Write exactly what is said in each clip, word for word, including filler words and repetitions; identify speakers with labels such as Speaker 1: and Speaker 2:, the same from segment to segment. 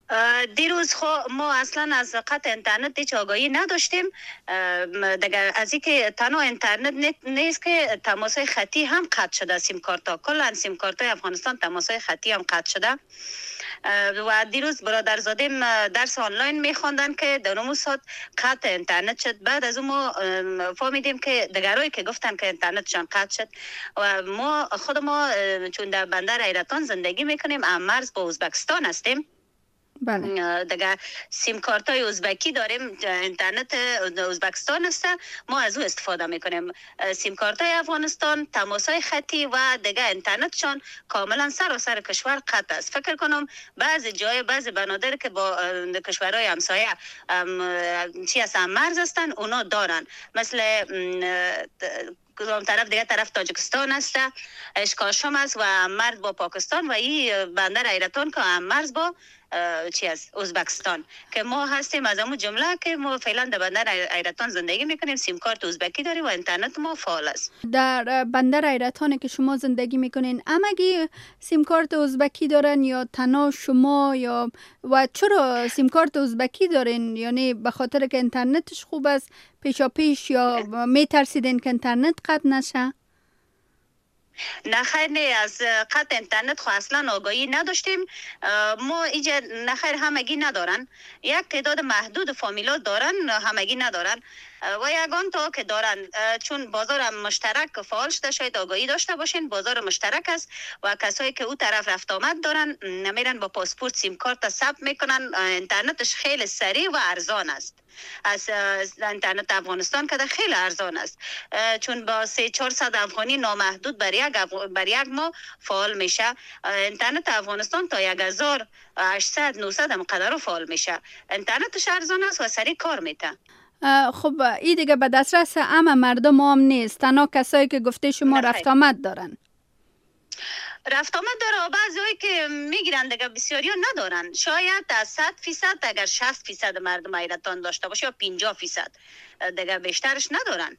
Speaker 1: اه، دیروز خو ما اصلا از قطع اینترنت هیچ آگاهی نداشتیم. ام، دیگه از اینکه تنها اینترنت نیت- نیست که تماسهای خطی هم قطع شده. سیم کارت ها کلا سیم کارت های افغانستان تماسهای خطی هم قطع شده. اه، و دیروز برادرزاده اه، درس آنلاین میخواندن که در اون ساعت قطع اینترنت شد. بعد از اون ما ام، فهمیدیم که دیگرایی که گفتن که اینترنتشان قطع شد و ما خود ما اه، چون در بندر حیرتان زندگی میکنیم، ام مرز با ازبکستان هستیم.
Speaker 2: بله.
Speaker 1: دیگه سیم کارت های ازبکی داریم، اینترنت ازبکستان است، ما از او استفاده میکنیم. سیم کارت های افغانستان تماس های خطی و دیگه اینترنتشان کاملا سراسر کشور قطع است. فکر کنم بعضی جای بعضی بنادر که با کشورهای همسایه چی هستن مرز هستن اونا دارن، مثل کدام طرف دیگه طرف تاجیکستان است، اشکاشم است و مرز با پاکستان و این بندر حیرتان که هم مرز با چی است ازبکستان که ما هستیم از همون جمله که ما فعلا در بندر حیرتان زندگی میکنیم. سیم کارت ازبکی داریم و اینترنت ما فعال است.
Speaker 2: در بندر حیرتان که شما زندگی میکنین همگی سیم کارت ازبکی دارن یا تنها شما، یا و چرا سیم کارت ازبکی دارین؟ یعنی به خاطر که اینترنتش خوب است پیشا پیش یا میترسیدین که اینترنت قطع نشه؟
Speaker 1: نه خیر، نه از قطع اینترنت خو اصلا آگاهی نداشتیم. ما اینجا نخیر همگی ندارن، یک تعداد محدود فامیلا دارن، همگی ندارن و یگان تا که دارن چون بازار مشترک فعال شده، شاید آگاهی داشته باشین بازار مشترک است و کسایی که او طرف رفت آمد دارن نمیرن با پاسپورت سیم کارت ثبت میکنن. اینترنتش خیلی سریع و ارزان است. از اینترنت افغانستان که خیلی ارزان است، چون با سه چهارصد افغانی نامحدود بر یک بر یک ماه فعال میشه. اینترنت افغانستان تا یک هزار و هشتصد نهصد هم قدر فعال میشه. اینترنتش ارزان است و سریع کار میته.
Speaker 2: خب این دیگه به دسترس همه مردم هم نیست، تنها کسایی که گفته شما رفت آمد دارن.
Speaker 1: رفت آمد داره و بعضی هایی که میگیرن دیگه بسیاری ها ندارن. شاید از صد فیصد اگر شصت فیصد مردم حیرتان داشته باشه یا پنجاه فیصد دیگه بیشترش ندارن.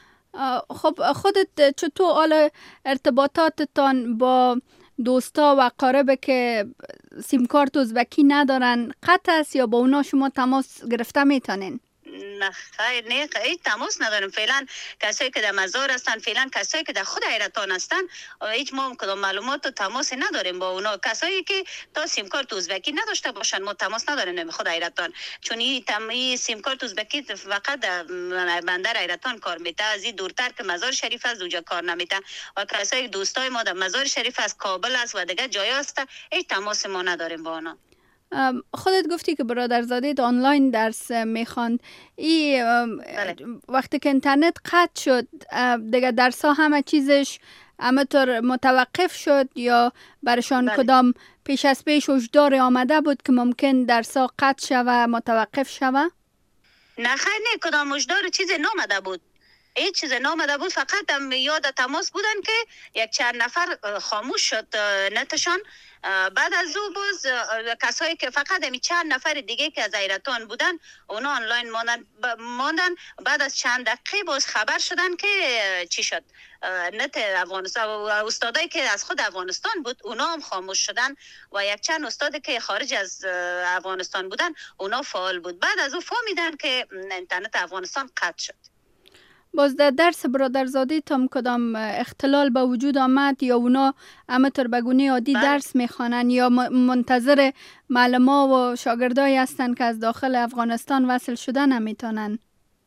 Speaker 2: خب خودت چطور حال ارتباطاتتان با دوستا و قارب که سیم کارت ازبکی ندارن قطع است یا با اونا شما تماس گرفته میتونین؟
Speaker 1: نه خیر، نه هیچ تماس نداریم فعلا. کسایی که در مزار هستن، فعلا کسایی که در خود حیرتان هستن، هیچ ما کدام معلومات و تماس نداریم با اونا. کسایی که تا سیم کارت ازبکی نداشته باشن ما تماس نداریم در خود حیرتان، چون این تم سیم کارت ازبکی فقط در بندر حیرتان کار میته. از این دورتر که مزار شریف است اونجا کار نمیته و کسایی دوستای ما در مزار شریف است، کابل است و دیگه جای است، هیچ تماس ما نداریم با اونا.
Speaker 2: خودت گفتی که برادرزاده آنلاین درس میخواند. ای وقتی که اینترنت قطع شد دیگه درس ها همه چیزش همطور متوقف شد یا برشان بله. کدام پیش از پیش هشدار آمده بود که ممکن درس ها قطع شوه متوقف شوه؟
Speaker 1: نه خیر، نه کدام هشدار چیز نامده بود، هیچ چیز نامده بود. فقط هم یاد تماس بودن که یک چند نفر خاموش شد نتشان. بعد از او باز کسایی که فقط همی چند نفر دیگه که از حیرتان بودن اونا آنلاین ماندن, ماندن. بعد از چند دقیقه باز خبر شدن که چی شد، نت افغانستان و استادایی که از خود افغانستان بود اونا هم خاموش شدن و یک چند استاد که خارج از افغانستان بودن اونا فعال بود. بعد از او فهمیدن که اینترنت افغانستان قطع شد.
Speaker 2: باز در درس برادرزاده تام کدام اختلال به وجود آمد یا اونا همطور بگونه عادی بله. درس میخوانن یا منتظر معلما و شاگردایی هستن که از داخل افغانستان وصل شدن نمیتونن؟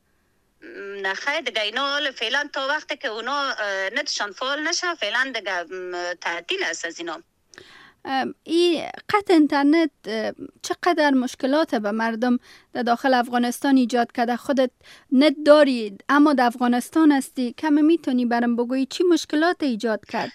Speaker 1: نه خیر دیگه اینا فعلا تا وقتی که اونا نتشان فعال نشه فعلا دیگه تعطیل است از اینا.
Speaker 2: این قطع اینترنت چقدر مشکلات به مردم در داخل افغانستان ایجاد کرده؟ خودت نت داری اما در افغانستان هستی، کمی میتونی برام بگویی چی مشکلات ایجاد کرد؟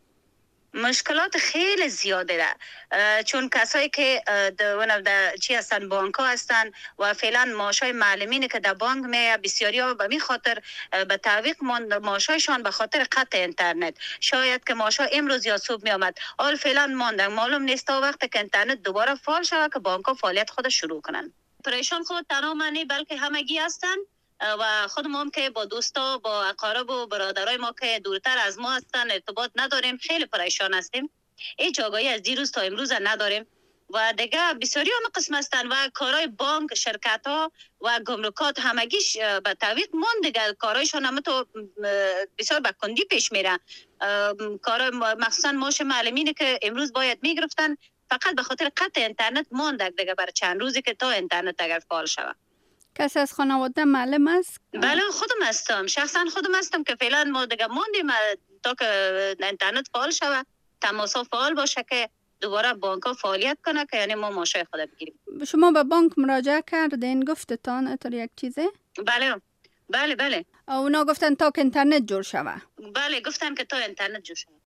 Speaker 1: مشکلات خیلی زیاده ده، چون کسایی که در چی هستن بانک ها هستن و فعلا معاشای معلمینی که در بانک می بسیاری ها به می خاطر به تعویق معاشایشان به خاطر قطع اینترنت، شاید که معاشا امروز یا صبح می آمد حال فعلا ماندن، معلوم نیست تا وقت که اینترنت دوباره فعال شود که بانک ها فعالیت خود شروع کنن. پریشان خود تنها منی بلکه همگی هستن و خودم هم که با دوستا با اقارب و برادرای ما که دورتر از ما هستن ارتباط نداریم، خیلی پریشان هستیم. هیچ آگاهی از دیروز تا امروز نداریم و دیگه بسیاری هم قسم هستن و کارهای بانک، شرکت ها و گمرکات همگیش به تعویق من دیگه کارهایشان هم تو بسیار به کندی پیش میره. کار مخصوصا ماش معلمینه که امروز باید میگرفتن فقط به خاطر قطع اینترنت ماند دیگه برای چند روزی که تا اینترنت اگر فعال شود.
Speaker 2: کسی از خانواده معلم است؟
Speaker 1: بله خودم هستم، شخصا خودم هستم که فعلا ما دیگه موندیم تا که اینترنت فعال شود، تماسا فعال باشه که دوباره بانک ها فعالیت کنه که یعنی ما ماشای خود بگیریم.
Speaker 2: شما به بانک مراجعه کردین گفتتان اتر یک چیزه؟
Speaker 1: بله بله بله.
Speaker 2: اونا گفتن تا که اینترنت جور شود؟
Speaker 1: بله گفتن که تا اینترنت جور شود.